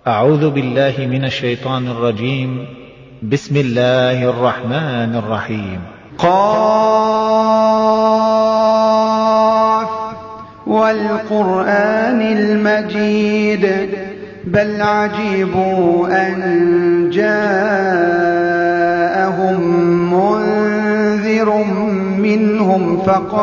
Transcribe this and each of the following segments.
أعوذ بالله من الشيطان الرجيم. بسم الله الرحمن الرحيم. قاف والقرآن المجيد بل عجبوا أن جاءهم منذر منهم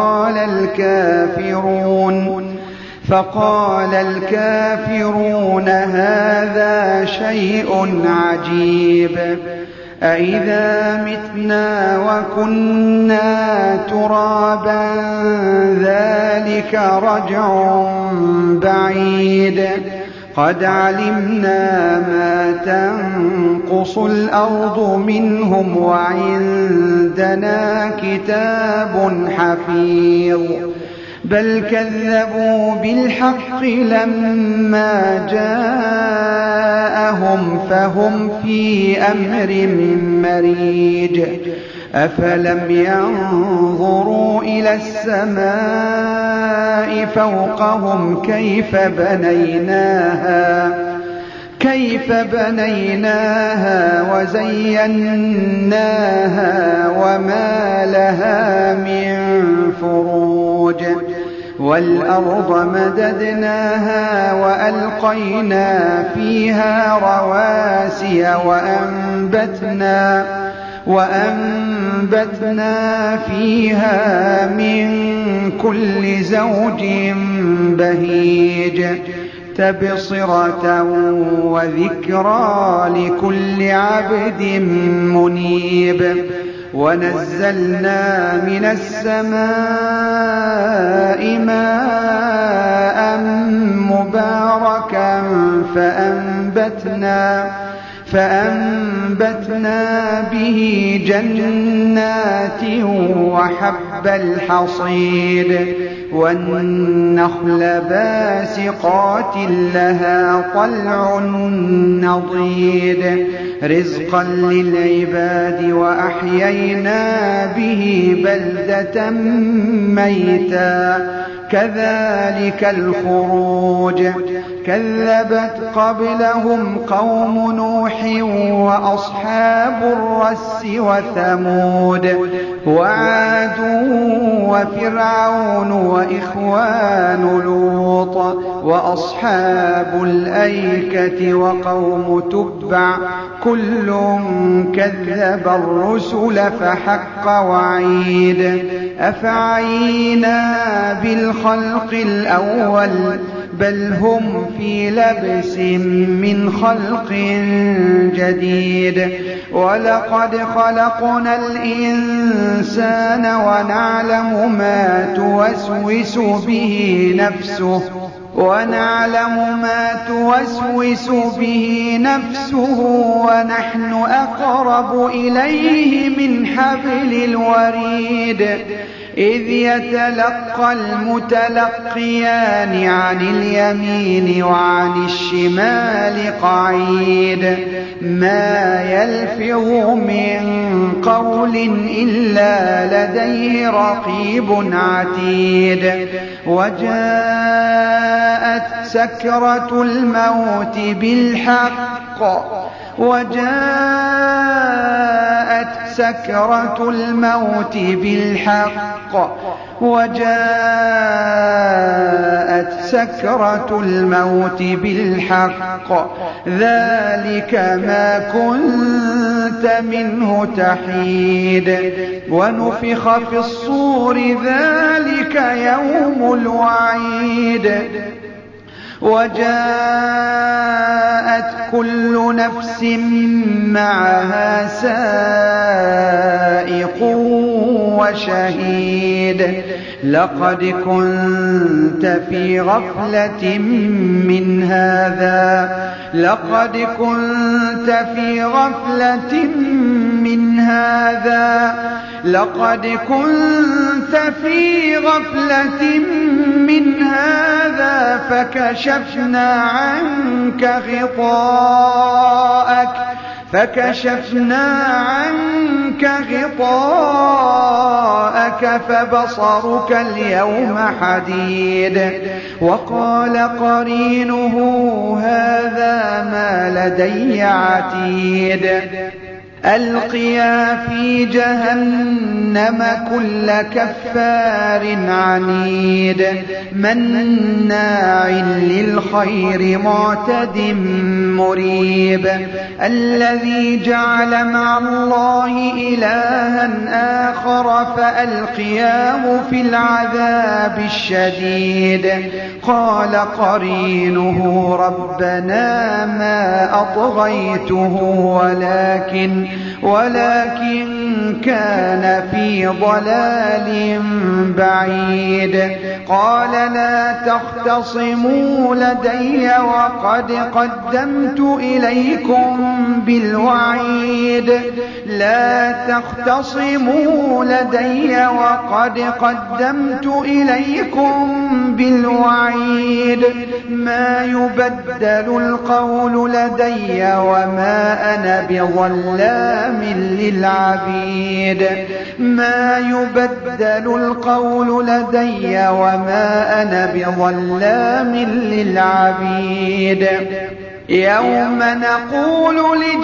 فقال الكافرون هذا شيء عجيب أإذا متنا وكنا ترابا ذلك رجع بعيد قد علمنا ما تنقص الأرض منهم وعندنا كتاب حفيظ بل كذبوا بالحق لما جاءهم فهم في أمر مريج أفلم ينظروا إلى السماء فوقهم كيف بنيناها وزيناها وما لها من فروج والأرض مددناها وألقينا فيها رواسي وأنبتنا فيها من كل زوج بهيج تبصرة وذكرى لكل عبد منيب ونزلنا من السماء ماء مباركا فأنبتنا به جنات وحب الحصيد والنخل باسقات لها طلع نضيد رزقا للعباد وأحيينا به بلدة ميتا كذلك الخروج كذبت قبلهم قوم نوح وأصحاب الرس وثمود وعاد وفرعون وإخوان لوط وأصحاب الأيكة وقوم تبع كل كذب الرسل فحق وعيد أفعينا بالخلق الأول بل هم في لبس من خلق جديد ولقد خلقنا الإنسان ونعلم ما توسوس به نفسه ونحن أقرب إليه من حبل الوريد إذ يتلقى المتلقيان عن اليمين وعن الشمال قعيد ما يلفظ من قول إلا لديه رقيب عتيد وجاءت سكرة الموت بالحق ذلك ما كنت منه تحيد ونفخ في الصور ذلك يوم الوعيد وجاءت كل نفس معها سائق وشهيد لقد كنت في غفلة من هذا فكشفنا عنك غطاءك فكشفنا عنك غطاءك فبصرك اليوم حديد. وقال قرينه هذا ما لدي عتيد. ألقيا في جهنم كل كفار عنيد مناع للخير معتد مريب. الذي جعل مع الله إلها آخر فألقياه في العذاب الشديد. قال قرينه ربنا ما أطغيته ولكن كان في ضلال بعيد. قال لا تختصموا لدي وقد قدمت إليكم بالوعيد. لا تختصموا لدي وقد قدمت إليكم بالوعيد. ما يبدل القول لدي وما أنا بظلام للعبيد. ما يبدل القول لدي وما أنا بظلام للعبيد. يوم نقول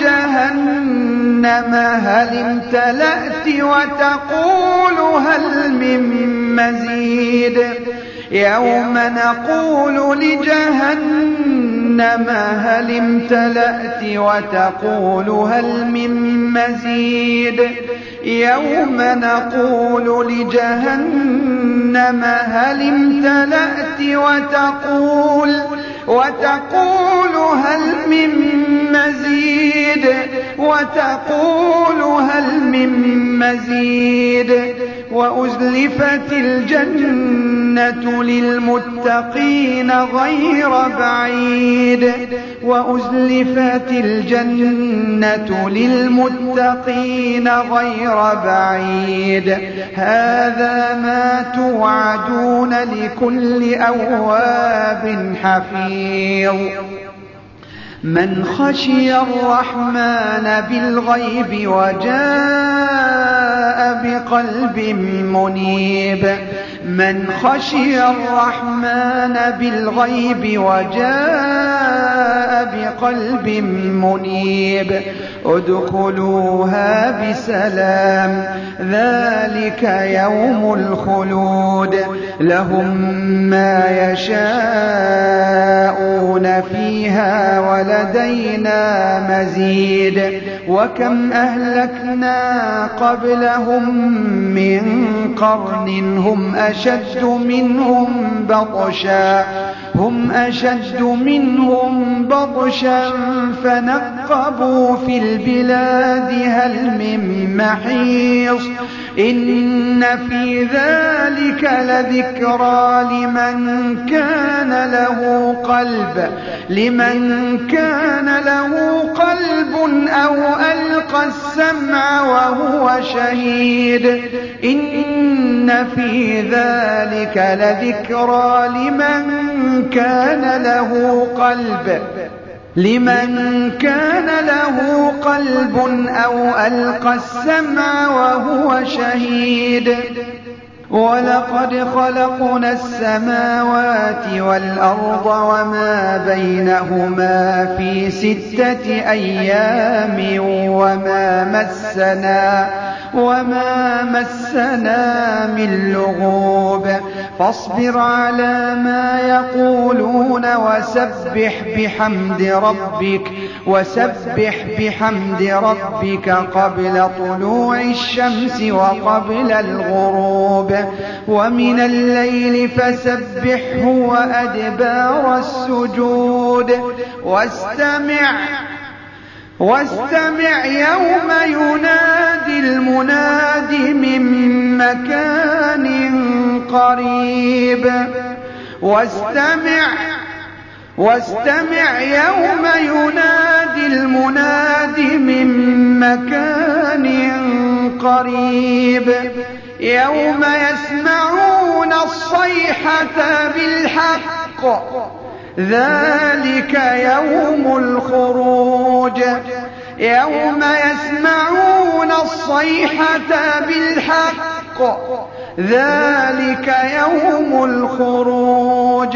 لجهنم هل امتلأت وتقول هل من مزيد. يوم نقول لجهنم هل امتلأت وتقول هل من مزيد. يوم نقول لجهنم هل امتلأت وتقول هل من مزيد. وتقول هل من مزيد. وأزلفت الجنة للمتقين غير بعيد. وأزلفت الجنة للمتقين غير بعيد. هذا ما توعدون لكل أواب حفيظ. من خشي الرحمن بالغيب وجاء بقلب منيب. من خشي الرحمن بالغيب وجاء بقلب منيب. ادخلوها بسلام ذلك يوم الخلود. لهم ما يشاءون فيها ولدينا مزيد. وكم أهلكنا قبلهم من قرن هم أشد منهم بطشا فنقبوا في البلاد هل من محيص. إن في ذلك لذكرى لمن كان له قلب أو ألقى السمع وهو شهيد. إن في ذلك لذكرى لمن كان له قلب أو ألقى السمع وهو شهيد. ولقد خلقنا السماوات والأرض وما بينهما في 6 أيام وما مسنا من لغوب. فاصبر على ما يقولون وسبح بحمد ربك قبل طلوع الشمس وقبل الغروب. ومن الليل فسبحه وأدبار السجود. واستمع يوم ينادي المناد من مكان قريب. واستمع يوم ينادي المناد من مكان قريب. يوم يسمعون الصيحة بالحق ذلك يوم الخروج. يوم يسمعون الصيحة بالحق ذلك يوم الخروج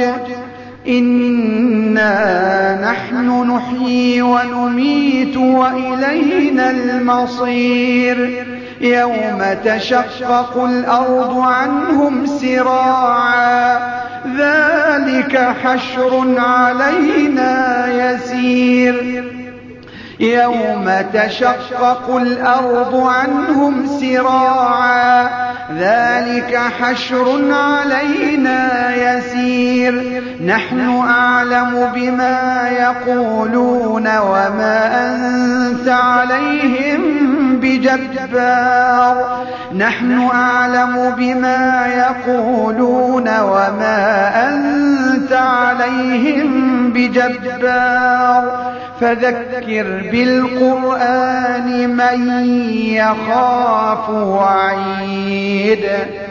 إنا نحن نحيي ونميت وإلينا المصير يوم تشقق الأرض عنهم سراعا ذلك حشر علينا يسير يوم تشقق الأرض عنهم سراعا ذلك حشر علينا يسير نحن أعلم بما يقولون وما أنت عليهم بجبار نحن أعلم بما يقولون وما أنت عليهم بجبار فذكر بالقرآن من يخاف وعيد